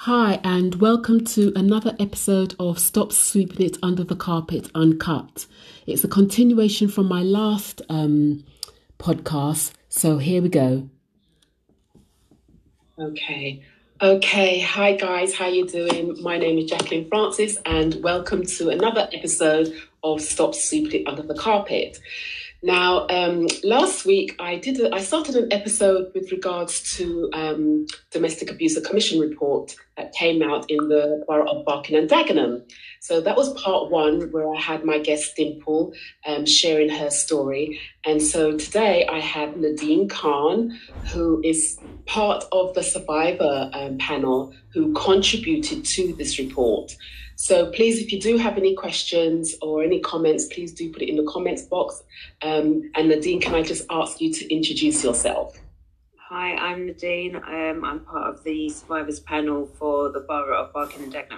Hi, and welcome to another episode of Stop Sweeping It Under the Carpet Uncut. It's a continuation from my last podcast, so here we go. Okay. Hi guys, how you doing? My name is Jacqueline Francis, and welcome to another episode of Stop Sweeping It Under the Carpet. Now, last week I started an episode with regards to Domestic Abuse Commission report that came out in the borough of Barking and Dagenham. So that was part one, where I had my guest Dimple sharing her story. And so today I have Nadine Khan, who is part of the survivor panel who contributed to this report. So please, if you do have any questions or any comments, please do put it in the comments box. And Nadine, can I just ask you to introduce yourself? Hi, I'm Nadine. I'm part of the survivors panel for the borough of Barking and Dagenham.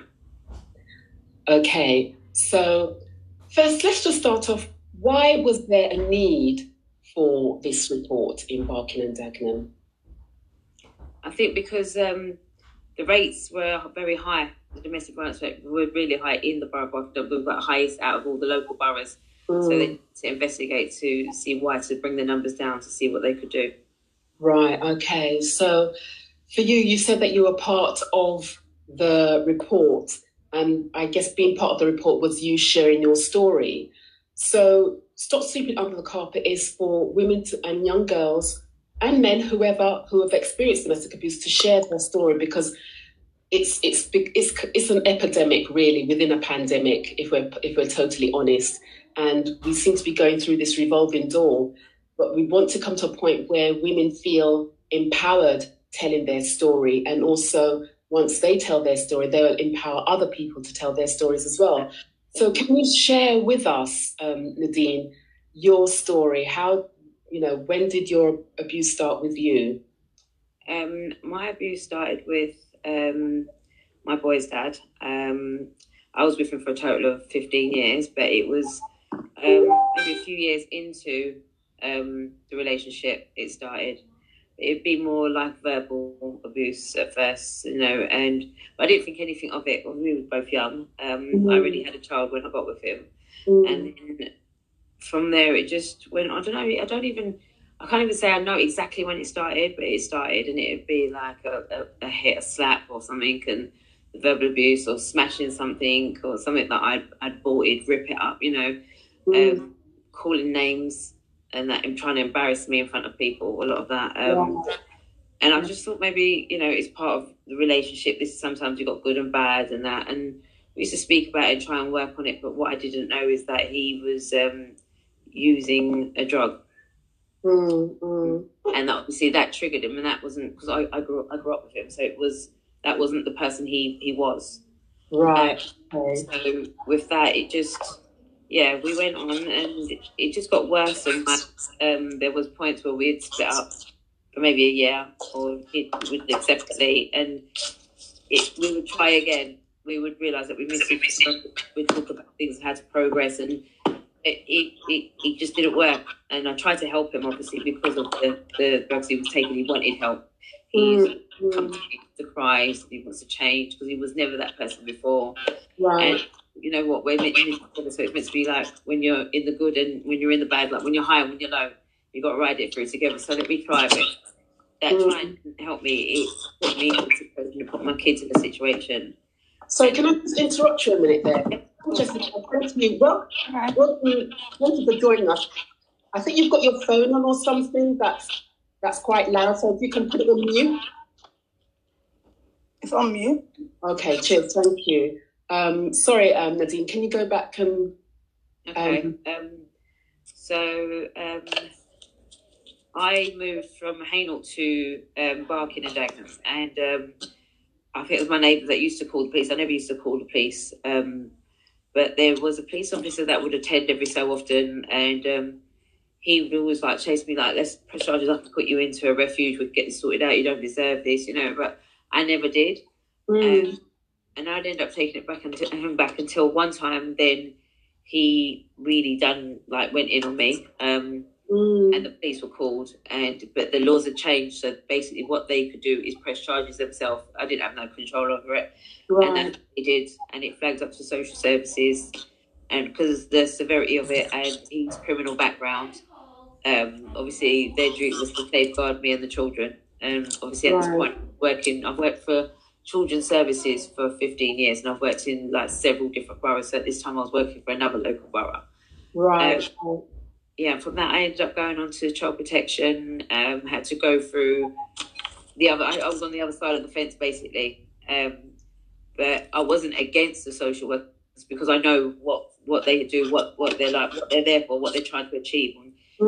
Okay, so first, let's just start off. Why was there a need for this report in Barking and Dagenham? I think because the rates were very high. The domestic violence rate were really high in the borough of Barking. We were the highest out of all the local boroughs. So they need to investigate to see why, to bring the numbers down, to see what they could do. Right, okay. So for you, you said that you were part of the report, and I guess being part of the report was you sharing your story. So Stop Sweeping Under the Carpet is for women and young girls and men, who have experienced domestic abuse, to share their story, because it's an epidemic, really, within a pandemic, if we're totally honest. And we seem to be going through this revolving door, but we want to come to a point where women feel empowered telling their story, and also once they tell their story, they will empower other people to tell their stories as well. So can you share with us, Nadine, your story? How, when did your abuse start with you? My abuse started with my boy's dad. I was with him for a total of 15 years, but it was maybe a few years into the relationship it started. It'd be more like verbal abuse at first, but I didn't think anything of it when we were both young. I already had a child when I got with him. And then from there it just went, I don't know, I can't even say I know exactly when it started, but it started, and it'd be like a hit, a slap or something, and verbal abuse, or smashing something, or something that I'd bought, it'd rip it up, calling names, and that him trying to embarrass me in front of people, a lot of that. And I just thought maybe, it's part of the relationship. This sometimes you've got good and bad and that. And we used to speak about it and try and work on it. But what I didn't know is that he was using a drug. And obviously that triggered him, and that wasn't, because I grew up with him, so that wasn't the person he was. Right. So with that, it just, we went on, and it just got worse and worse. There was points where we'd split up for maybe a year, or he would accept it, and we would try again. We would realise that we missed it. We'd talk about things, how to progress, and it just didn't work. And I tried to help him, obviously, because of the drugs he was taking. He wanted help. He come to me to cry. He wants to change, because he was never that person before. Right. And you know what, we're meant to, so it's meant to be like when you're in the good and when you're in the bad, like when you're high and when you're low, you got to ride it through together. So let me try it. That trying to help me, it put me in a situation, to put my kids in a situation. So can I just interrupt you a minute there? Jessica, thank you. Well, thank you for joining us. I think you've got your phone on or something that's quite loud, so if you can put it on mute. It's on mute. Okay, cheers, thank you. Sorry, Nadine, can you go back and... I moved from Hainault to Barking and Dagenham, and I think it was my neighbour that used to call the police. I never used to call the police, but there was a police officer that would attend every so often, and he would always chase me, let's press charges up and put you into a refuge, we'd get this sorted out, you don't deserve this, but I never did. And I'd end up taking it back until one time, then he really went in on me. and the police were called, but the laws had changed. So basically, what they could do is press charges themselves. I didn't have no control over it, and that's what they did. And it flagged up to social services, and because of the severity of it and his criminal background, obviously their duty was to safeguard me and the children. And obviously at this point, I've worked for children's services for 15 years, and I've worked in like several different boroughs. So at this time, I was working for another local borough. From that, I ended up going on to child protection. Had to go through I was on the other side of the fence, basically. But I wasn't against the social workers because I know what they do, what they're like, what they're there for, what they're trying to achieve.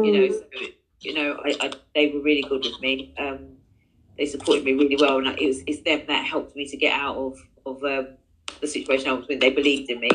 They were really good with me. They supported me really well, and it's them that helped me to get out of the situation I was in. They believed in me.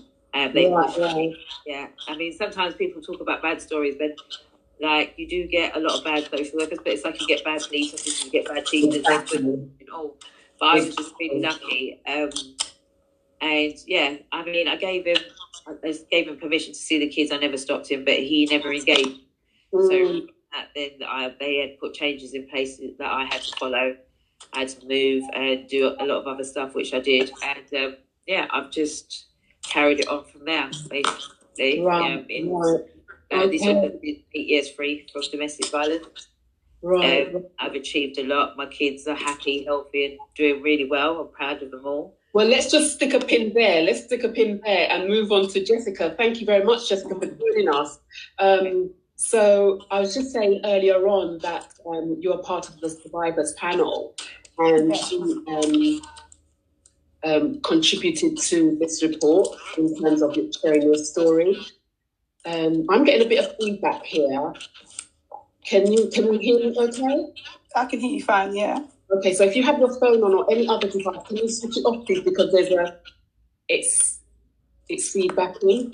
Yeah. I mean, sometimes people talk about bad stories, but like you do get a lot of bad social workers, but it's like you get bad police officers, you get bad teachers. But I was just really lucky. And yeah, I mean, I gave him permission to see the kids. I never stopped him, but he never engaged. So then they had put changes in place that I had to follow. I had to move and do a lot of other stuff, which I did. And I've just carried it on from there, basically. This has been 8 years free from domestic violence. I've achieved a lot. My kids are happy, healthy, and doing really well. I'm proud of them all. Well, let's just stick a pin there. Let's stick a pin there and move on to Jessica. Thank you very much, Jessica, for joining us. So I was just saying earlier on that you are part of the Survivors panel, and you contributed to this report in terms of sharing your story. I'm getting a bit of feedback here. Can you hear me okay? I can hear you fine, yeah. Okay, so if you have your phone on or any other device, can you switch it off, please? Because it's feedbacking.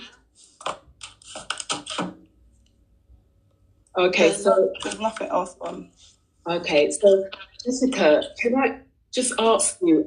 Okay, there's nothing else on. Okay, so Jessica, can I just ask you?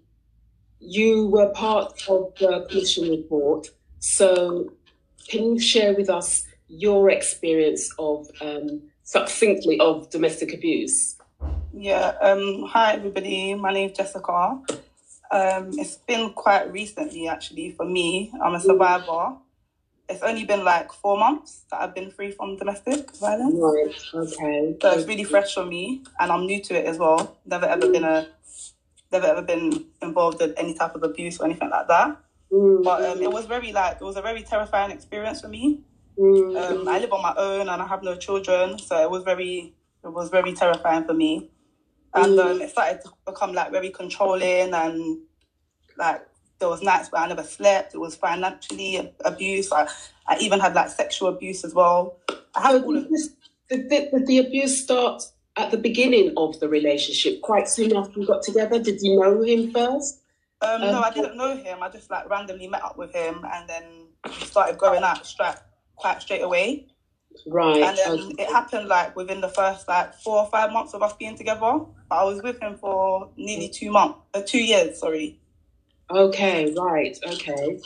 You were part of the Commission report, so can you share with us your experience of succinctly of domestic abuse? Yeah. Hi everybody. My name's Jessica. It's been quite recently actually for me. I'm a survivor. It's only been like 4 months that I've been free from domestic violence. Right. Okay. So it's really fresh for me, and I'm new to it as well. Never ever been involved in any type of abuse or anything like that. But it was a very terrifying experience for me. I live on my own and I have no children, so it was very terrifying for me. And it started to become like very controlling, and like there was nights where I never slept. It was financially abuse. I even had like sexual abuse as well. Did the abuse start at the beginning of the relationship, quite soon after you got together? Did you know him first? No, I didn't know him. I just like randomly met up with him, and then we started going out quite straight away. Right. And then it happened like within the first like 4 or 5 months of us being together. But I was with him for nearly 2 years, sorry. Okay, right, okay.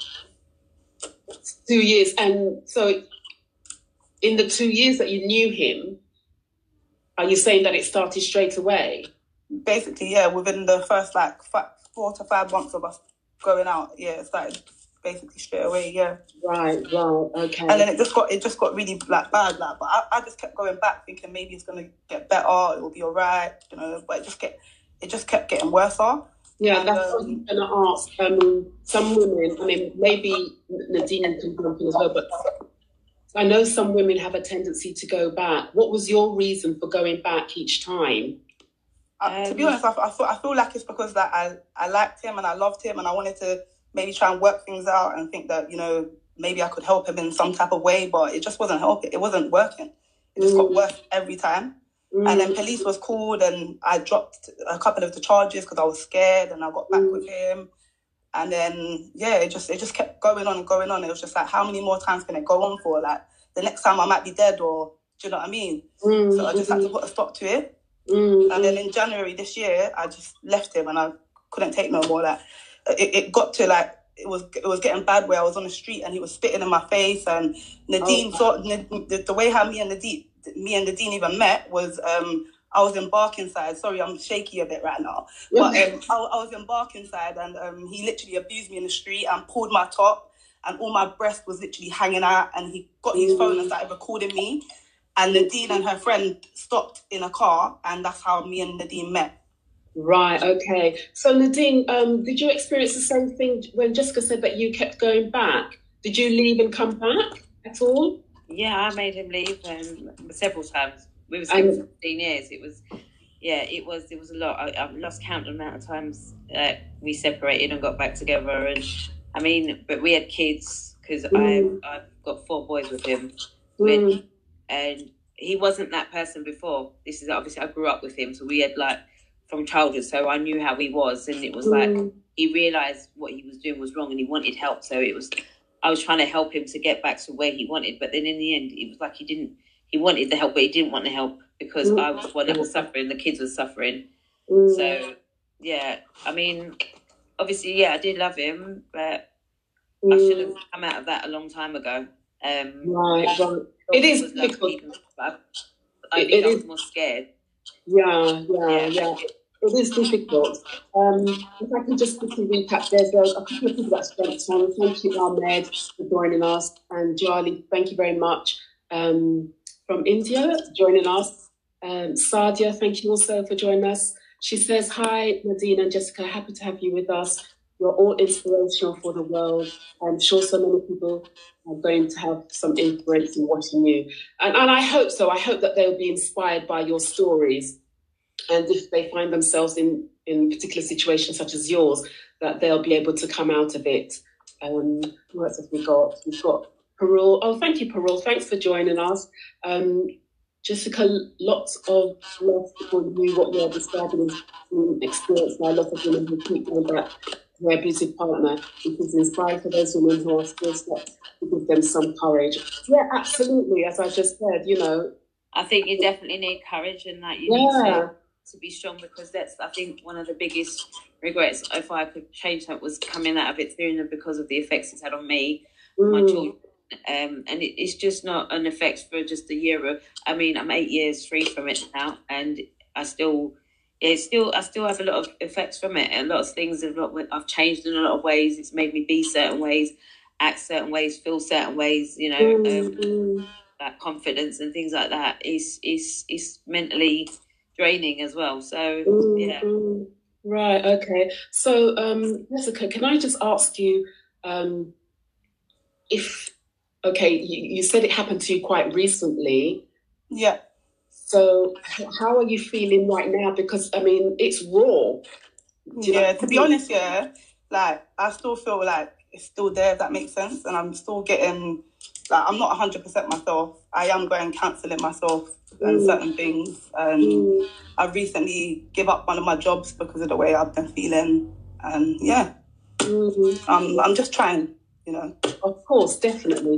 2 years. And so in the 2 years that you knew him, are you saying that it started straight away? Basically, yeah, within the first like 4 to 5 months of us going out, yeah, it started basically straight away, yeah. Right, okay. And then it just got really like bad, like, but I just kept going back thinking maybe it's gonna get better, it will be alright, you know, but it just kept getting worse. Yeah, and that's what I'm gonna ask. Some women, I mean, maybe Nadine can jump in as well, but I know some women have a tendency to go back. What was your reason for going back each time? To be honest, I feel like it's because that I liked him and I loved him and I wanted to maybe try and work things out and think that, you know, maybe I could help him in some type of way, but it just wasn't helping. It wasn't working. It just got worse every time. And then police was called and I dropped a couple of the charges because I was scared, and I got back with him. And then, yeah, it just kept going on and going on. It was just like, how many more times can it go on for? Like, the next time I might be dead, or, do you know what I mean? So I just had to put a stop to it. And then in January this year, I just left him and I couldn't take no more. Like, it got to like it was getting bad where I was on the street and he was spitting in my face. And Nadine the way how me and Nadine even met was I was in Barkingside. Sorry, I'm shaky a bit right now. But I was in Barkingside and he literally abused me in the street and pulled my top and all my breast was literally hanging out, and he got his phone and started recording me. And Nadine and her friend stopped in a car, and that's how me and Nadine met. Right, okay. So Nadine, did you experience the same thing when Jessica said that you kept going back? Did you leave and come back at all? Yeah, I made him leave several times. We were together for 15 years. It was a lot. I lost count of the amount of times we separated and got back together. And I mean, but we had kids because I've got 4 boys with him. And he wasn't that person before. This is obviously, I grew up with him, so we had like from childhood, so I knew how he was, and it was like he realised what he was doing was wrong and he wanted help. So I was trying to help him to get back to where he wanted, but then in the end it was like he wanted the help, but he didn't want the help because I was the one that was suffering, the kids were suffering. So yeah, I mean, obviously, yeah, I did love him, but I should have come out of that a long time ago. Right. It is difficult. I think I was more scared. Yeah. It is difficult. If I can just quickly recap, there's a couple of people that jumped on. Thank you, Ahmed, for joining us, and Charlie, thank you very much. From India, joining us. Sadia, thank you also for joining us. She says, hi, Nadine and Jessica, happy to have you with us. You're all inspirational for the world. I'm sure so many people are going to have some inspiration watching you. And I hope so. I hope that they'll be inspired by your stories. And if they find themselves in particular situations such as yours, that they'll be able to come out of it. What else have we got? We've got Parul. Oh, thank you, Parul. Thanks for joining us. Jessica, lots of people knew what you're describing as experience by a lot of women who keep going back to their abusive partner. It is inspiring for those women who are still stuck to give them some courage. Yeah, absolutely. As I just said, I think you definitely need courage, and that you need to be strong, because that's, I think, one of the biggest regrets, if I could change that, was coming out of it sooner because of the effects it's had on me, my children. And it's just not an effect for just a year. I mean, I'm 8 years free from it now, and I still have a lot of effects from it. A lot of things I've changed in a lot of ways. It's made me be certain ways, act certain ways, feel certain ways. That confidence and things like that is mentally draining as well. So yeah. Right. Okay. So Jessica, can I just ask you if you said it happened to you quite recently. Yeah. So how are you feeling right now? Because I mean, it's raw. To be honest, like I still feel like it's still there, if that makes sense, and I'm still getting, like, I'm not 100% myself. I am going counselling myself and certain things. And I recently gave up one of my jobs because of the way I've been feeling. And I'm just trying. Of course, definitely.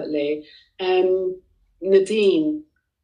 Nadine,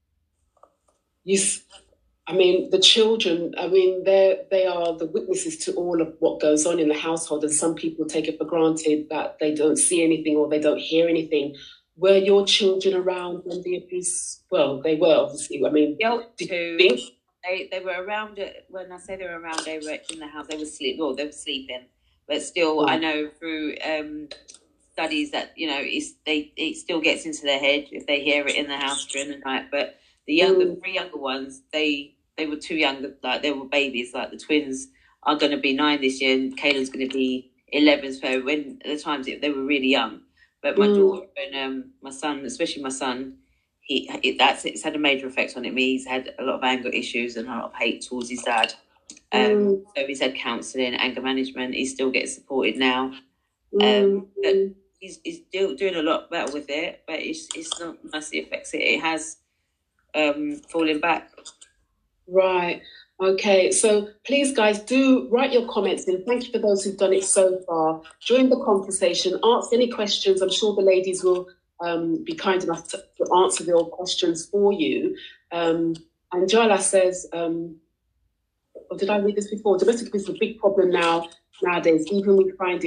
the children, they are the witnesses to all of what goes on in the household, and some people take it for granted that they don't see anything or they don't hear anything. Were your children around when the abuse? Well, they were, obviously. I mean, they were around it. When I say they were around, they were in the house. They were sleeping. But still, I know through studies that it still gets into their head if they hear it in the house during the night. But the 3 younger ones, they were too young. Like, they were babies. Like, the twins are going to be 9 this year, and Kayla's going to be 11. So when at the times they were really young. But my daughter and my son, especially my son, it's had a major effect on him. He's had a lot of anger issues and a lot of hate towards his dad. So he's had counselling, anger management. He still gets supported now. But he's still doing a lot better with it. But it's not nicely affects it. It has fallen back. Right. Okay, so please, guys, do write your comments in. Thank you for those who've done it so far. Join the conversation. Ask any questions. I'm sure the ladies will be kind enough to answer your questions for you. And Jala says, or did I read this before? Domestic abuse is a big problem nowadays. Even we find it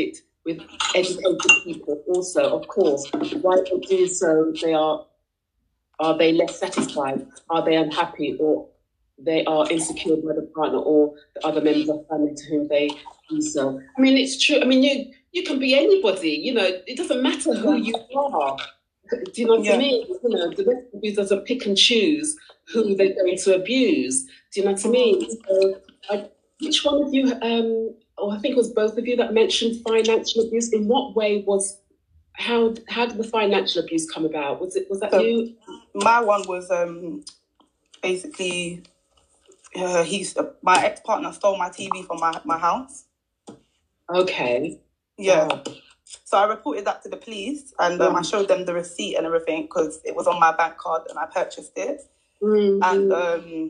with educated people also, of course. Why they do so, are they less satisfied? Are they unhappy, or they are insecure by the partner or the other members of family to whom they do so? I mean, it's true. I mean, you can be anybody. You know, it doesn't matter who you are. Do you know what I mean? You know, domestic abuse doesn't pick and choose who they're going to abuse. Do you know what I mean? So, which one of you, or I think it was both of you that mentioned financial abuse. In what way how did the financial abuse come about? Was that you? My one was basically my ex-partner stole my TV from my house. Okay. Yeah. Wow. So I reported that to the police, and I showed them the receipt and everything because it was on my bank card and I purchased it. Mm-hmm. And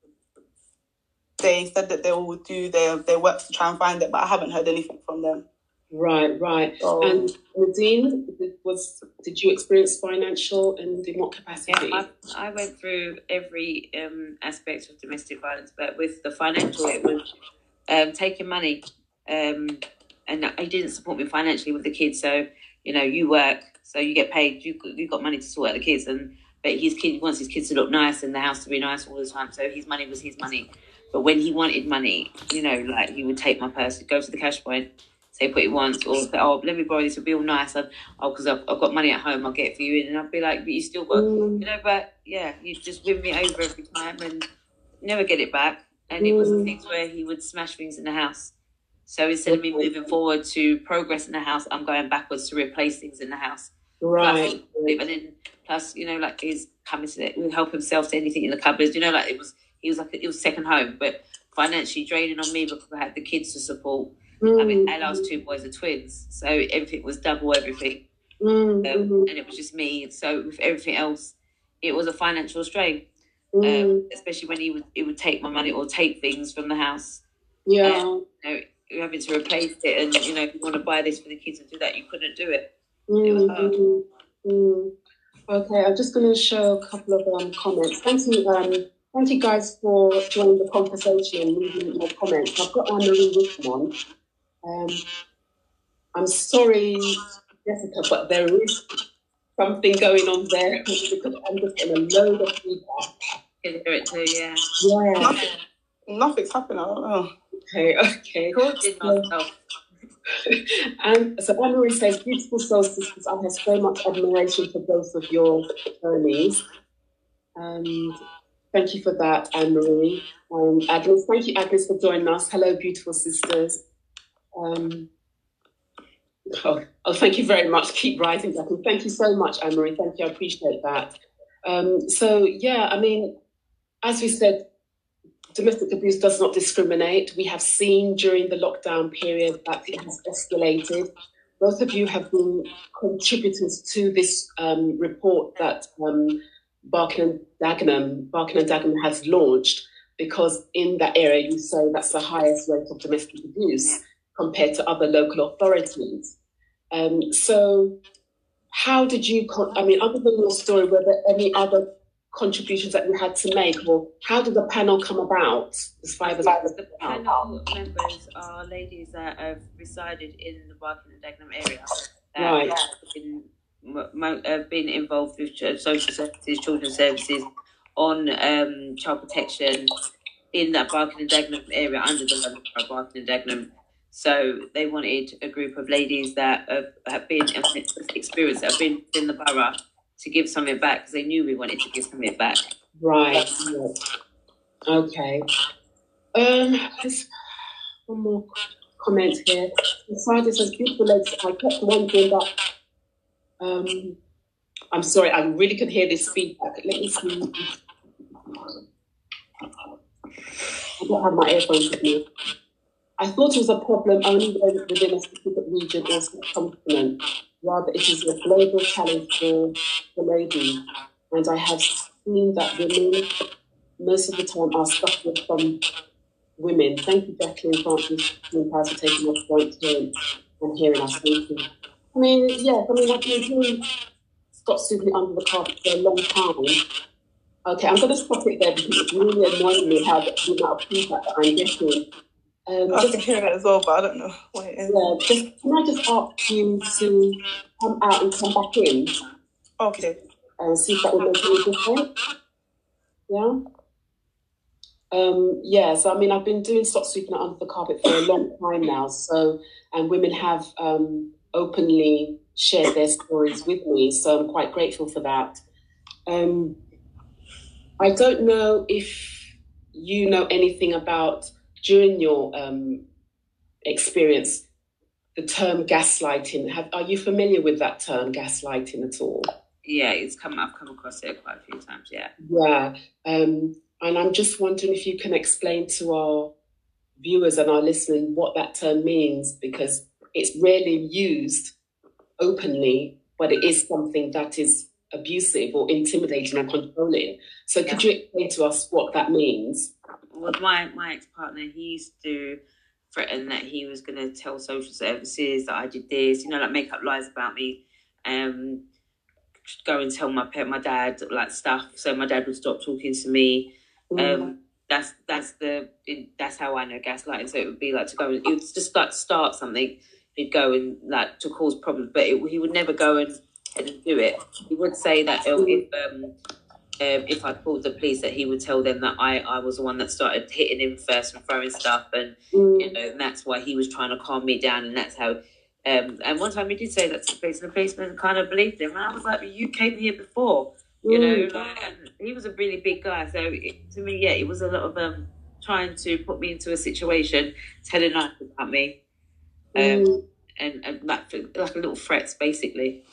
they said that they will do their work to try and find it, but I haven't heard anything from them. Right. So, and Nadine, did you experience financial, and in what capacity? Yeah, I went through every aspect of domestic violence, but with the financial, it was taking money, and he didn't support me financially with the kids. So, you know, you work, so you get paid. You got money to sort out the kids, but he wants his kids to look nice and the house to be nice all the time. So his money was his money. But when he wanted money, you know, like he would take my purse, go to the cash point, say what he wants, or say, oh, let me borrow this, it'll be all nice. Because I've got money at home, I'll get it for you. And I'd be like, but you still got, you know, but yeah, you just win me over every time and never get it back. And it was the things where he would smash things in the house. So instead of me moving forward to progress in the house, I'm going backwards to replace things in the house. Right. Plus, you know, like he's coming to help himself to anything in the cupboards. You know, like it was second home, but financially draining on me because I had the kids to support. I mean, Ella's two boys are twins, so everything was double everything. And it was just me. So with everything else, it was a financial strain, especially when he would take my money or take things from the house. Yeah. You know, you're having to replace it, and you know, if you want to buy this for the kids and do that, you couldn't do it. It was hard. Okay, I'm just going to show a couple of comments. Thank you guys for joining the conversation and leaving your comments. I've got Anne-Marie Richmond. I'm sorry, Jessica, but there is something going on there because I'm just in a load of feedback. I can hear it too, yeah. Yeah. Nothing's happening. I don't know. Okay. And so Anne-Marie says, beautiful soul sisters, I have so much admiration for both of your journeys. And thank you for that, Anne-Marie. Agnes, thank you, Agnes, for joining us. Hello, beautiful sisters. Thank you very much. Keep writing, Jackie. Thank you so much, Anne-Marie. Thank you. I appreciate that. So, yeah, I mean, as we said, domestic abuse does not discriminate. We have seen during the lockdown period that it has escalated. Both of you have been contributors to this report that Barking and Dagenham has launched, because in that area you say that's the highest rate of domestic abuse compared to other local authorities. So how did you, other than your story, were there any other contributions that you had to make, or how did the panel come about? The panel members are ladies that have resided in the Barking and Dagenham area, that have been involved with social services, children's services, on child protection in that Barking and Dagenham area under the London Borough of Barking and Dagenham. So they wanted a group of ladies that have been experienced, that have been in the borough, to give something back, because they knew we wanted to give something back. Right. Okay. There's one more comment here. Inside it says, beautiful ladies, I kept wondering that. I'm sorry, I really could hear this feedback. Let me see. I don't have my earphones with me. I thought it was a problem only within a specific region or continent. Rather, it is a global challenge for the ladies. And I have seen that women, most of the time, are suffering from women. Thank you, Jacqueline Francis, for taking my point here and hearing us. Thank you. I've been doing Stop Sweeping Under the Carpet for a long time. Okay, I'm going to stop it there because it's really annoying me how the amount of feedback that I'm getting I can hear it as well, but I don't know what it is. Yeah, can I just ask you to come out and come back in? Okay. And see if that will make any difference. Yeah. So I mean, I've been doing Stop Sweeping It Under the Carpet for a long time now. So, and women have openly shared their stories with me. So I'm quite grateful for that. I don't know if you know anything about, during your experience, the term gaslighting. Are you familiar with that term, gaslighting, at all? Yeah, I've come across it quite a few times, yeah. Yeah. And I'm just wondering if you can explain to our viewers and our listeners what that term means, because it's rarely used openly, but it is something that is abusive or intimidating or controlling. So could you explain to us what that means? Well, my ex-partner, he used to threaten that he was going to tell social services that I did this, like make up lies about me, go and tell my dad like stuff, so my dad would stop talking to me. That's how I know gaslighting. So it would be like it would just like start something, he'd go and like to cause problems, but he would never go and do it. He would say that if I called the police, that he would tell them that I was the one that started hitting him first and throwing stuff, and and that's why he was trying to calm me down, and that's how. And one time he did say that to the police, and the policeman kind of believed him. And I was like, "You came here before, and he was a really big guy." So to me, it was a lot of trying to put me into a situation, telling lies about me, and like a little threats, basically.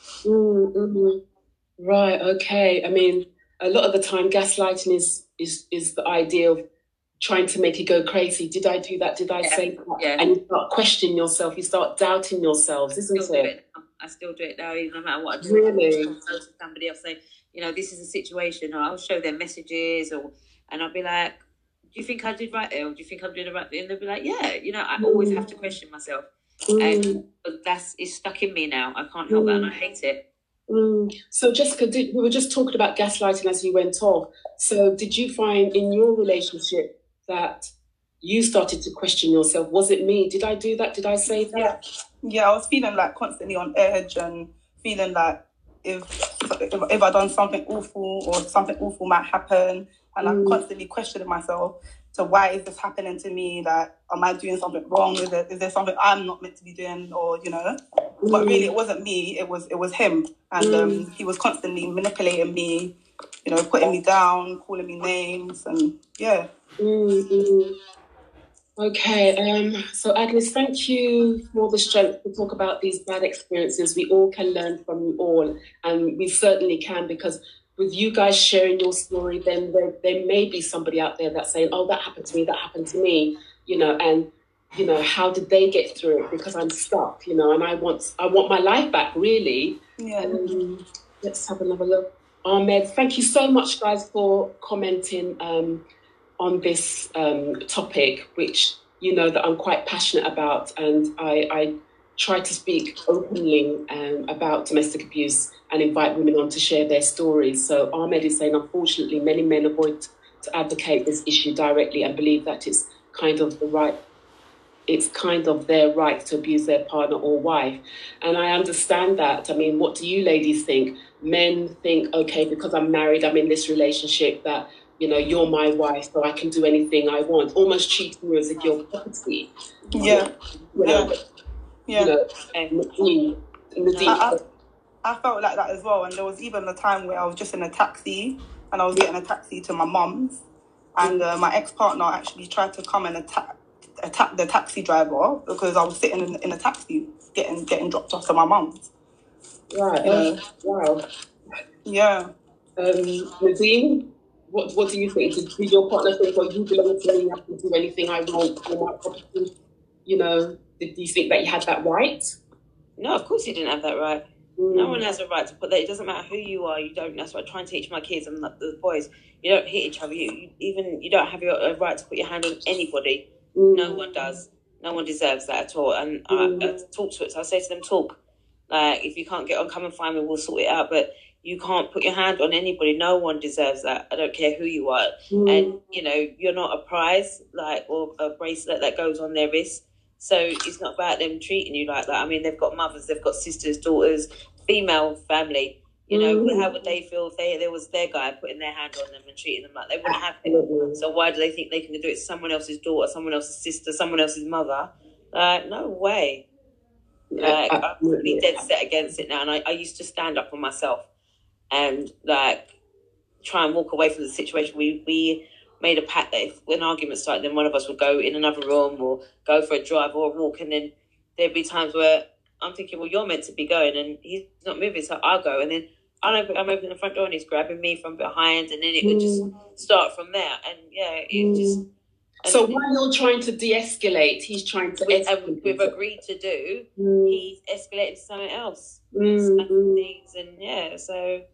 Right. Okay. I mean, a lot of the time, gaslighting is the idea of trying to make you go crazy. Did I do that? Did I say that? Yeah. And you start questioning yourself. You start doubting yourselves, isn't it? I still do it now, even no matter what I do. Really? I'll tell somebody, I'll say, this is a situation, or I'll show them messages, and I'll be like, do you think I did right there? Or do you think I'm doing the right thing? And they'll be like, yeah. I always have to question myself. And it's stuck in me now. I can't help that, and I hate it. So Jessica, we were just talking about gaslighting as you went off. So did you find in your relationship that you started to question yourself? Was it me? Did I do that? Did I say that? Yeah, I was feeling like constantly on edge, and feeling like if I done something awful, or something awful might happen, and I'm constantly questioning myself. So why is this happening to me? Like, am I doing something wrong? Is there something I'm not meant to be doing? Or, but really it wasn't me, it was him. And he was constantly manipulating me, putting me down, calling me names, and yeah. Okay, so Agnes, thank you for the strength to talk about these bad experiences. We all can learn from you all, and we certainly can, because with you guys sharing your story, then there may be somebody out there that's saying, oh, that happened to me, and how did they get through it? Because I'm stuck, and I want my life back, really. Yeah. Let's have another look. Ahmed, thank you so much, guys, for commenting on this topic, which that I'm quite passionate about, and I try to speak openly about domestic abuse and invite women on to share their stories. So Ahmed is saying, unfortunately, many men avoid to advocate this issue directly and believe that it's kind of their right to abuse their partner or wife. And I understand that. I mean, what do you ladies think? Men think, okay, because I'm married, I'm in this relationship, that you're my wife, so I can do anything I want, almost treating you as if you're property. I felt like that as well. And there was even a time where I was just in a taxi, and I was getting a taxi to my mum's, and my ex-partner actually tried to come and attack the taxi driver because I was sitting in a taxi getting dropped off to my mum's. Right. Wow. Yeah. Nadine, what do you think? Did your partner think, well, you belong to me, I can do anything I want for my property? Did you think that you had that right? No, of course he didn't have that right. No one has a right to put that. It doesn't matter who you are. You don't. That's what I try and teach my kids and the boys. You don't hit each other. You don't have a right to put your hand on anybody. No one does. No one deserves that at all. And I talk to it. So I say to them, talk. Like, if you can't get on, come and find me. We'll sort it out. But you can't put your hand on anybody. No one deserves that. I don't care who you are. And, you know, you're not a prize, like, or a bracelet that goes on their wrist. So it's not about them treating you like that. I mean, they've got mothers, they've got sisters, daughters, female family. You know, how would they feel if there was their guy putting their hand on them and treating them like they wouldn't have it? So why do they think they can do it to someone else's daughter, someone else's sister, someone else's mother? No way. Like, I'm really dead set against it now. And I used to stand up for myself and, like, try and walk away from the situation. We made a pact that if an argument started, then one of us would go in another room or go for a drive or a walk. And then there'd be times where I'm thinking, well, you're meant to be going and he's not moving, so I'll go. And then I'm opening the front door and he's grabbing me from behind, and then it would just start from there. And it just. So while you're trying to de-escalate, he's trying to. And we've agreed to do. He's escalated to something else. Things and so.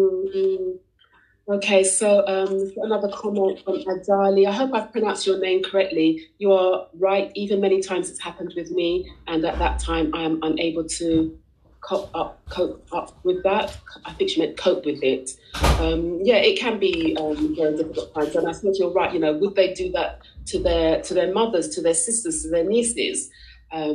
Okay, so another comment from Adali. I hope I've pronounced your name correctly. You are right. Even many times it's happened with me, and at that time I am unable to cope up with that. I think she meant cope with it. It can be very difficult times, and I think you're right. You know, would they do that to their mothers, to their sisters, to their nieces? Have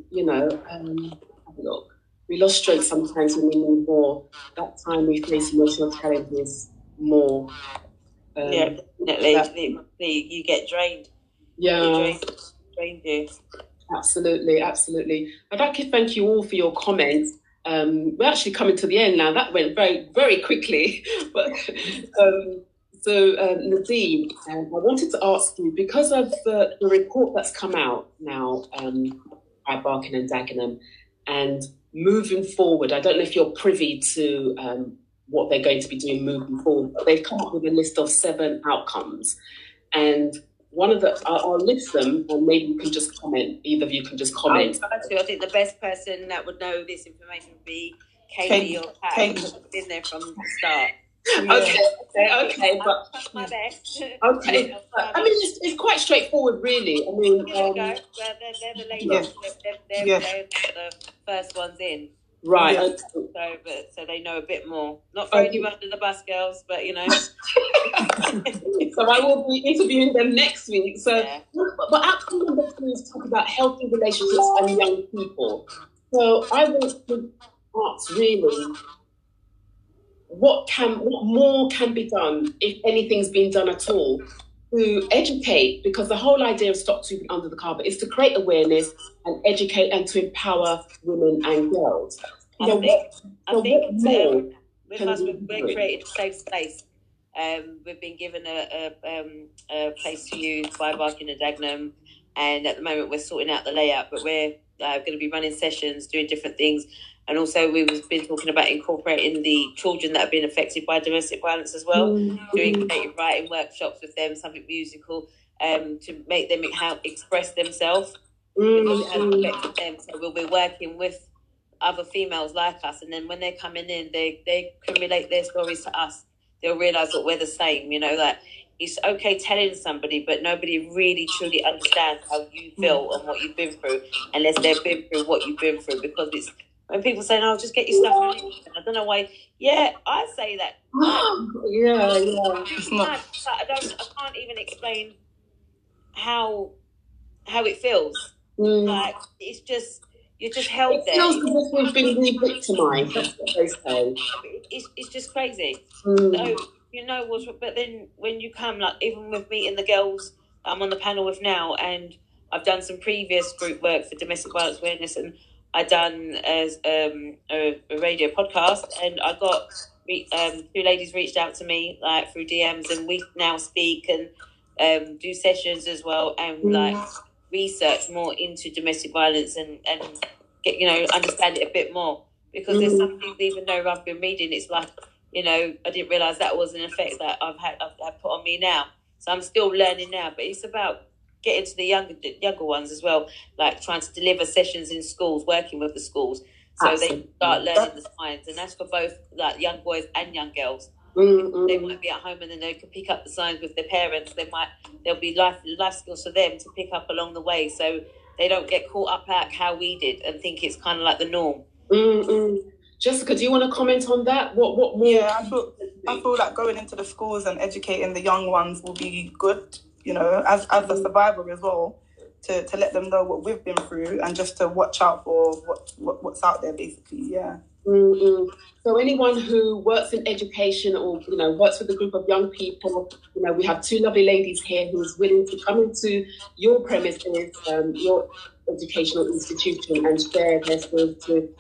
a look. We lost strength sometimes when we need more. That time we face emotional challenges more. Definitely. You get drained. Yeah. Drained you. Absolutely. I'd like to thank you all for your comments. We're actually coming to the end now. That went very, very quickly. But Nadine, I wanted to ask you, because of the report that's come out now by Barking and Dagenham, and moving forward, I don't know if you're privy to what they're going to be doing moving forward, but they've come up with a list of 7 outcomes. And one of I'll list them, and maybe you can just comment. Either of you can just comment. I think the best person that would know this information would be Katie or Pat, because I've been there from the start. Okay, but that's my best. Okay, I mean it's quite straightforward, really. I mean, they're the ladies. They're the first ones in. Right. Yeah. So they know a bit more. Not throwing you under the bus, girls, but you know. So I will be interviewing them next week. So, but outcome number 2 is talk about healthy relationships and young people. So I want to ask, really, what more can be done, if anything's been done at all, to educate? Because the whole idea of Stop Sweeping Under the Carpet is to create awareness and educate and to empower women and girls. I think with us, we're creating a safe space. We've been given a place to use by Barking and Dagenham, and at the moment we're sorting out the layout, but we're going to be running sessions, doing different things. And also we've been talking about incorporating the children that have been affected by domestic violence as well, doing creative writing workshops with them, something musical, to make them express themselves, because it has affected them. So we'll be working with other females like us, and then when they're coming in, they can relate their stories to us. They'll realise that we're the same, you know, like it's okay telling somebody, but nobody really truly understands how you feel and what you've been through unless they've been through what you've been through. Because it's when people say, "No, just get your stuff," I don't know why. Yeah, I say that. It's not. I can't even explain how it feels. Like it's just you're just held there. It feels as if we've been re-victimised. That's what they say. It's just crazy. So you know what's. But then when you come, like even with meeting the girls I'm on the panel with now, and I've done some previous group work for domestic violence awareness, and I done as a radio podcast, and I got 2 ladies reached out to me like through DMs, and we now speak and do sessions as well, and like research more into domestic violence and get, you know, understand it a bit more, because there's some things, even though I've been reading, it's like, you know, I didn't realise that was an effect that I've put on me now. So I'm still learning now, but it's about getting to the younger ones as well, like trying to deliver sessions in schools, working with the schools, so Absolutely. They start learning the signs, and that's for both like young boys and young girls. They might be at home and then they can pick up the signs with their parents. There'll be life skills for them to pick up along the way, so they don't get caught up at how we did and think it's kind of like the norm. Jessica, do you want to comment on that? What more? Yeah, I feel like going into the schools and educating the young ones will be good, you know, as a survivor as well, to let them know what we've been through and just to watch out for what's out there, basically. Yeah. Mm-hmm. So anyone who works in education or, you know, works with a group of young people, you know, we have two lovely ladies here who's willing to come into your premises, your educational institution, and share their skills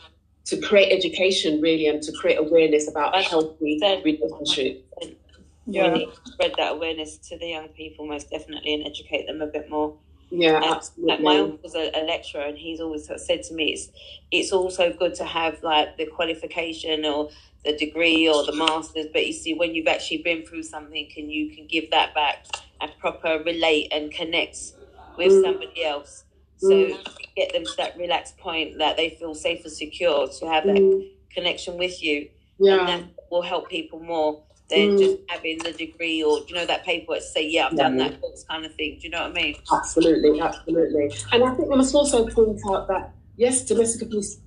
to create education, really, and to create awareness about a healthy relationship. Yeah. We need to spread that awareness to the young people, most definitely, and educate them a bit more. Yeah, absolutely. Like my uncle's a lecturer, and he's always said to me, it's also good to have like the qualification or the degree or the master's, but you see, when you've actually been through something and you can give that back and proper relate and connect with somebody else. So get them to that relaxed point that they feel safe and secure to have that connection with you. Yeah. And that will help people more than just having the degree or, you know, that paperwork to say, yeah, I've done that course kind of thing. Do you know what I mean? Absolutely, absolutely. And I think we must also point out that, yes, domestic abuse,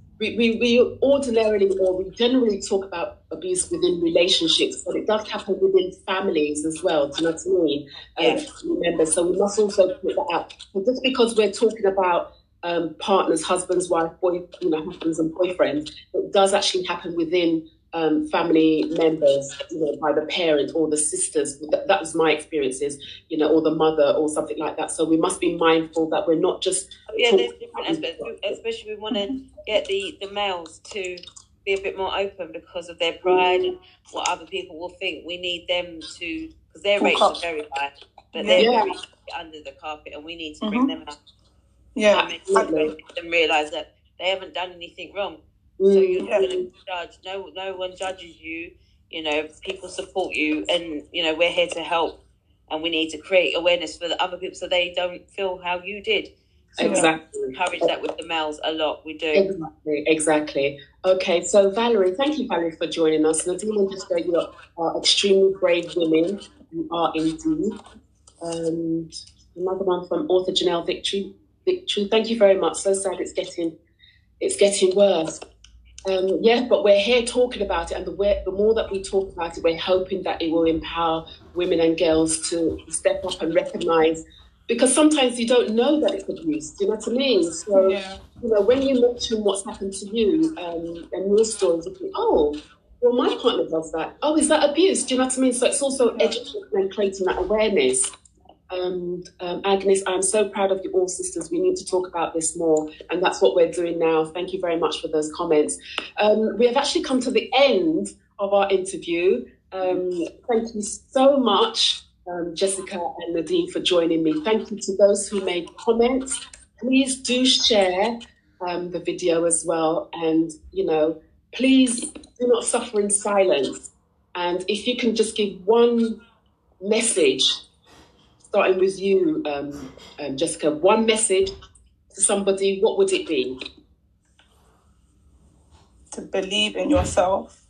we ordinarily or we generally talk about abuse within relationships, but it does happen within families as well. Do you know what I mean? Remember, so we must also put that out. So just because we're talking about partners, husbands, husbands and boyfriends, it does actually happen within family members, you know, by the parent or the sisters. That was my experiences, you know, or the mother or something like that. So we must be mindful that we're not just... there's different aspects, especially we want to get the males to be a bit more open because of their pride and what other people will think. We need them to, because their rates are very high, but they're very under the carpet, and we need to bring them out. Yeah, make them realise that they haven't done anything wrong. So you're not going to judge. No one judges you. You know, people support you, and you know we're here to help. And we need to create awareness for the other people so they don't feel how you did. So exactly. We encourage that with the males a lot. We do. Exactly. Okay, so Valerie, thank you, Valerie, for joining us. Nadine and Jessica, you are extremely brave women. You are indeed. And another one from author Janelle Victory. Thank you very much. So sad it's getting worse. But we're here talking about it, and the more that we talk about it, we're hoping that it will empower women and girls to step up and recognise, because sometimes you don't know that it's abuse. Do you know what I mean? So, you know, when you mention what's happened to you and your stories, you think, oh, well, my partner does that. Oh, is that abuse? Do you know what I mean? So it's also educating and creating that awareness. Agnes, I'm so proud of you all, sisters. We need to talk about this more, and that's what we're doing now. Thank you very much for those comments. We have actually come to the end of our interview. Thank you so much, Jessica and Nadine, for joining me. Thank you to those who made comments. Please do share the video as well, and you know, please do not suffer in silence. And if you can just give one message, starting with you, Jessica, one message to somebody, what would it be? To believe in yourself.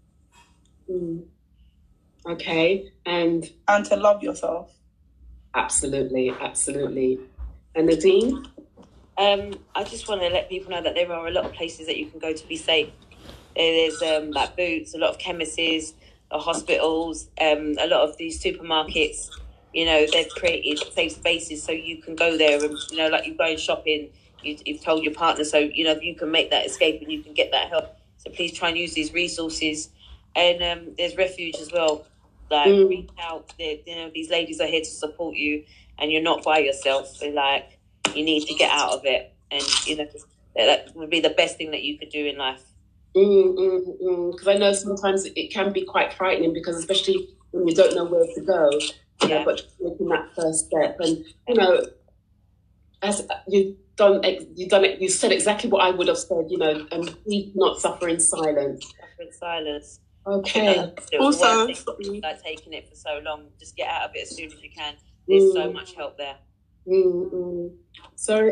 Okay, and to love yourself. Absolutely, absolutely. And Nadine? I just want to let people know that there are a lot of places that you can go to be safe. There's like Boots, a lot of chemists, hospitals, a lot of these supermarkets. You know, they've created safe spaces so you can go there and, you know, like you're going shopping, you've told your partner, so, you know, you can make that escape and you can get that help. So please try and use these resources. And there's refuge as well. Like, reach out. You know, these ladies are here to support you, and you're not by yourself. So, like, you need to get out of it. And, you know, that would be the best thing that you could do in life. Because I know sometimes it can be quite frightening, because especially when you don't know where to go. But making that first step, and you know, as you said exactly what I would have said. You know, and please not suffer in silence. Suffer in silence. Okay. Also, like taking it for so long, just get out of it as soon as you can. There's so much help there. Sorry.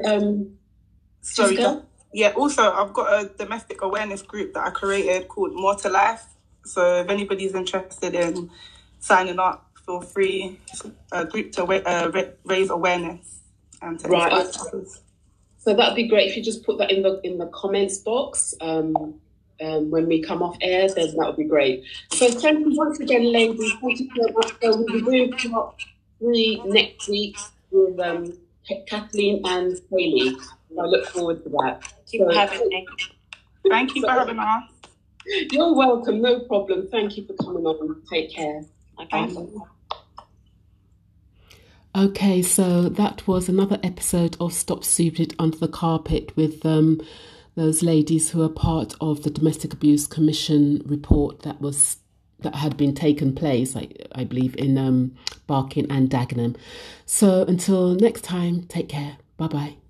Yeah. Also, I've got a domestic awareness group that I created called More to Life. So if anybody's interested in signing up, feel free. A group to raise awareness and to inspire others. So that'd be great if you just put that in the comments box. when we come off air, then that would be great. So thank you once again, ladies. Thank you so much. So we'll be doing part 3 next week with Kathleen and Hayley. I look forward to that. Thank you for having me. Thank you for having us. You're welcome. No problem. Thank you for coming on. Take care. Okay. Okay, so that was another episode of Stop Sweeping It Under the Carpet with those ladies who are part of the Domestic Abuse Commission report that had been taken place, I believe, in Barking and Dagenham. So until next time, take care. Bye-bye.